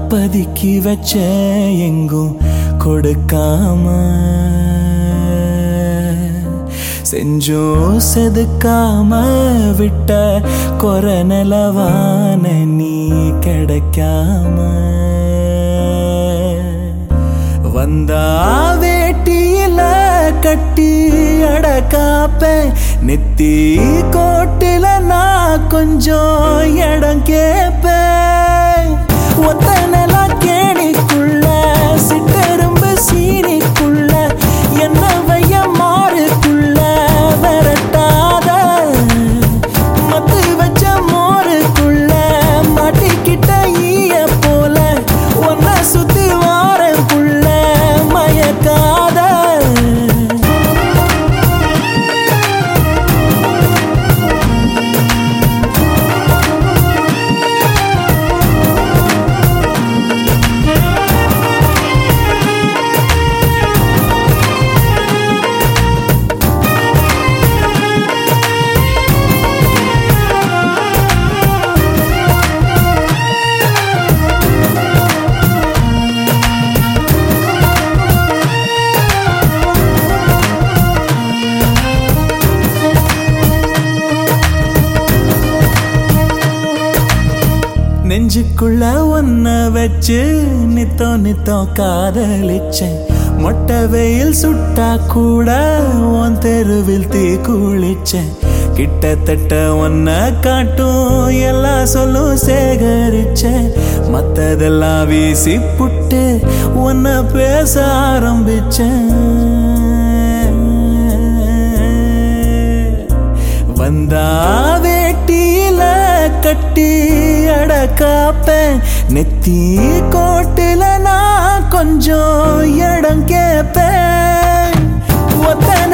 பதுக்கி வச்ச எங்கும் கொடுக்காம செஞ்சோம் செதுக்காம விட்ட கொர நிலவான நீ கிடைக்காம வந்தா வேட்டியில கட்டி அடக்காப்ப நெத்தி கோட்டில நான் கொஞ்சம் இடம் கேப்பேன் ஒத்த நில கேணிக்குள்ள சிட்டெரும்பு சீனிக்குள்ள என்ன வைய மாறுக்குள்ள விரட்டாத மத்து வச்ச மோருக்குள்ள மாட்டிக்கிட்ட ஈய போல ஒன்ன சுத்தி வாரம் புள்ள மயக்காத நெஞ்சுக்குள்ள ஒன்ன வச்சு நித்தம் நித்தம் காதலிச்சேன் மொட்டை வெயில் சுட்டா கூட உன் தெருவில் தீ குளிச்சேன் கிட்டத்தட்ட ஒன்ன காட்டும் எல்லா சொல்லும் சேகரிச்சேன் மத்ததெல்லாம் வீசி புட்டு ஒன்ன பேச ஆரம்பிச்சேன் வந்தா வேட்டியில கட்டி அடக்காப்பேன் நெத்தி கோட்டில நான் கொஞ்சம் இடம் கேப்பேன் ஒத்த